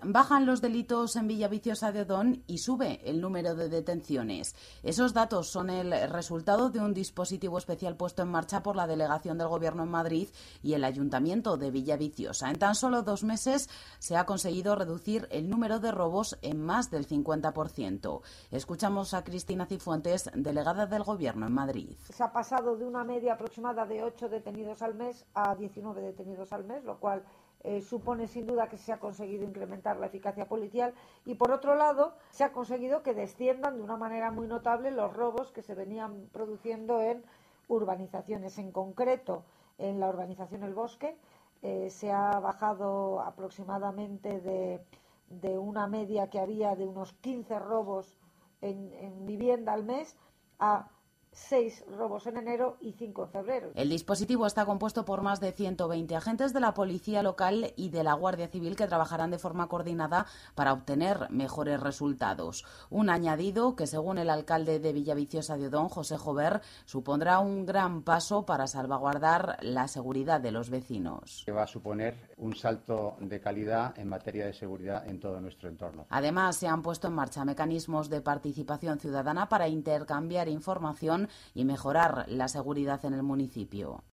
Bajan los delitos en Villaviciosa de Odón y sube el número de detenciones. Esos datos son el resultado de un dispositivo especial puesto en marcha por la Delegación del Gobierno en Madrid y el Ayuntamiento de Villaviciosa. En tan solo 2 meses se ha conseguido reducir el número de robos en más del 50%. Escuchamos a Cristina Cifuentes, delegada del Gobierno en Madrid. Se ha pasado de una media aproximada de 8 detenidos al mes a 19 detenidos al mes, lo cual supone sin duda que se ha conseguido incrementar la eficacia policial y por otro lado se ha conseguido que desciendan de una manera muy notable los robos que se venían produciendo en urbanizaciones. En concreto, en la urbanización El Bosque se ha bajado aproximadamente de una media que había de unos 15 robos en vivienda al mes a 6 robos en enero y 5 en febrero. El dispositivo está compuesto por más de 120 agentes de la Policía Local y de la Guardia Civil que trabajarán de forma coordinada para obtener mejores resultados. Un añadido que, según el alcalde de Villaviciosa de Odón, José Jover, supondrá un gran paso para salvaguardar la seguridad de los vecinos. Que va a suponer un salto de calidad en materia de seguridad en todo nuestro entorno. Además, se han puesto en marcha mecanismos de participación ciudadana para intercambiar información y mejorar la seguridad en el municipio.